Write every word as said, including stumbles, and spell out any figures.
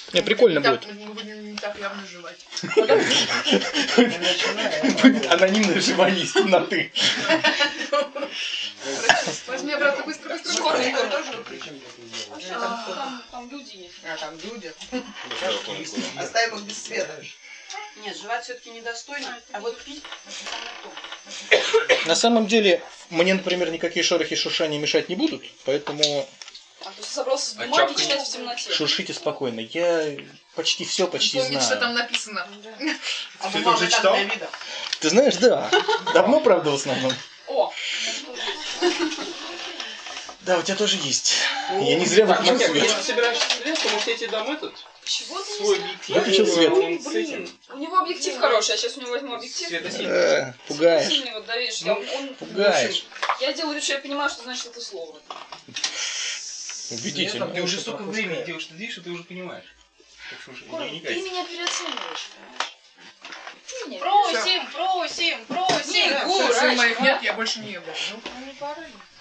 Не, прикольно так, будет. Мы будем не так явно жевать. Будет анонимное жевание из темноты. Возьми обратно быстро, быстро. Скоренько тоже. Там люди есть. А, там люди. Оставим их без света. Нет, жевать все-таки недостойно, а вот пить На самом деле, мне, например, никакие шорохи шуршания мешать не будут, поэтому А то собрался с бумаги читать в темноте. шуршите спокойно. Я почти все почти Помнит, что знаю. там написано. А Ты бумага уже так читал? для вида. Ты знаешь, да. Давно, правда, в основном. О! Да, у тебя тоже есть. Я не зря Так, ну выключил как, свет. если ты собираешься стрелять, то может я тебе дам этот Чего ты свой не объектив. Выключил свет. знаешь? С этим. У него объектив хороший, я сейчас у него возьму объектив. Светосильный. Э, Пугаешь. Сильный вот, да, видишь, я, он, Пугаешь. я делаю вид, что я понимаю, что значит это слово. Убедительно. Ты уже столько времени делаешь, что ты видишь, что ты уже понимаешь. Так слушай, Коля, не ты кайся. меня переоцениваешь, понимаешь? Ты меня Просим, просим, просим. Не, Все, Гураш, моих нет, я больше не ем. Ну, переоцениваешь. Не пора.